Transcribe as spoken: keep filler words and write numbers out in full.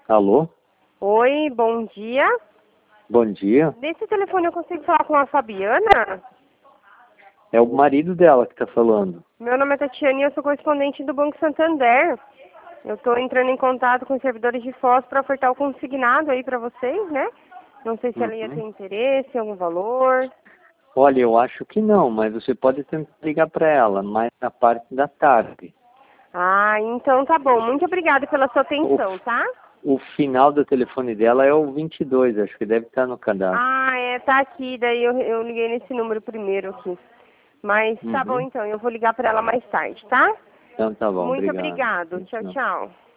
Alô? Oi, bom dia. Bom dia. Nesse telefone eu consigo falar com a Fabiana? É o marido dela que está falando. Meu nome é Tatiana e eu sou correspondente do Banco Santander. Eu estou entrando em contato com os servidores de Foz para ofertar o consignado aí para vocês, né? Não sei se ela ia ter Uhum. interesse, algum valor. Olha, eu acho que não, mas você pode tentar ligar para ela, mais na parte da tarde. Ah, então tá bom. Muito obrigada pela sua O, atenção, tá? o final do telefone dela é o vinte e dois, acho que deve estar no cadastro. Ah, é, tá aqui. Daí eu, eu liguei nesse número primeiro aqui. Mas tá bom Uhum. então, eu vou ligar para ela mais tarde, tá? Então tá bom, Muito obrigado. obrigado. Tchau, Não. tchau.